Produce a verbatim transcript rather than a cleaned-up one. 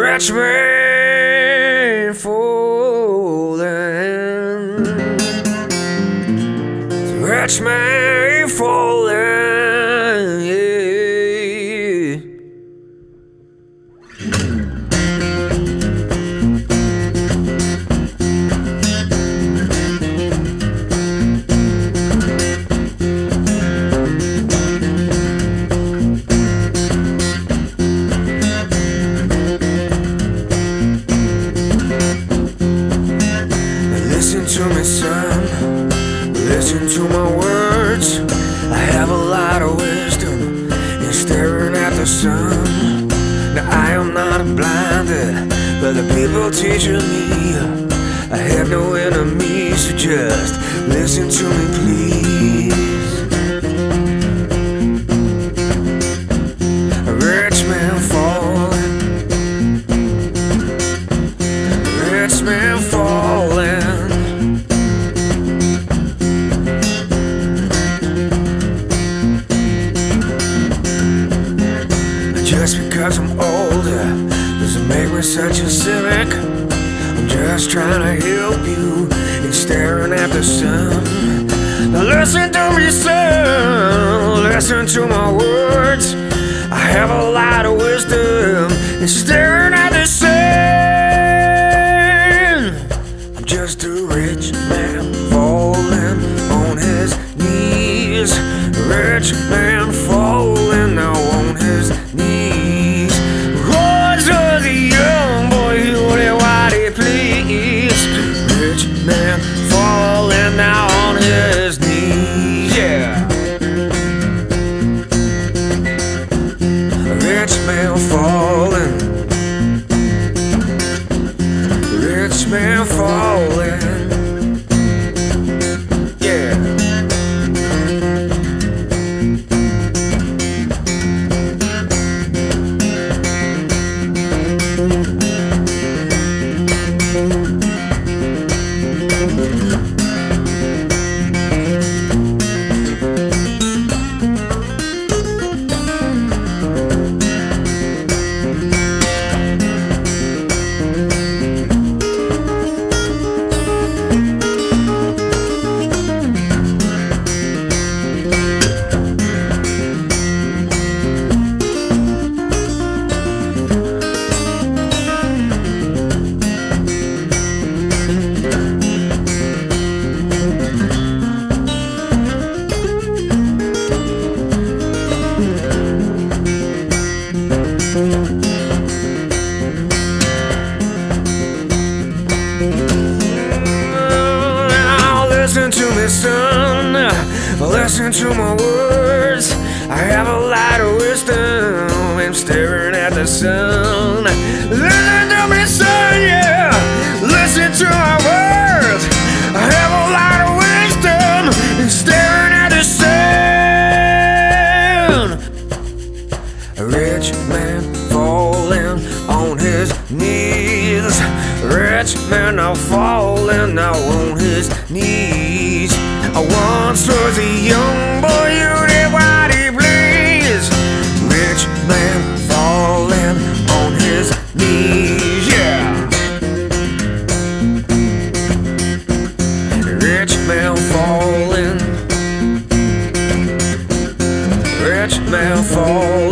Rich man falling, rich man falling, yeah. Listen to me, son, listen to my words. I have a lot of wisdom in staring at the sun. Now I am not blinded by the people teaching me. I have no enemies, so just listen to me, please. A rich man falling, a rich man falling. Just because I'm older doesn't make me such a cynic. I'm just trying to help you in staring at the sun. Now listen to me, son, listen to my words. I have a lot of wisdom in staring at the sun. I'm just a rich man falling on his knees. A rich man falling now on his knees. Rose was a young boy who did what he pleased. Rich man falling now on his knees, yeah. A rich man falling, rich man falling, yeah. Now listen to me, son, listen to my words. I have a lot of wisdom. I'm staring at the sun. Listen to me, son, yeah. Listen to my words. I have a lot of wisdom. I'm staring at the sun. A rich man falling on his knees. Rich man now falling now on his knees. I once was a young boy who did what he pleased. Rich man falling on his knees, yeah. Rich man falling, rich man falling.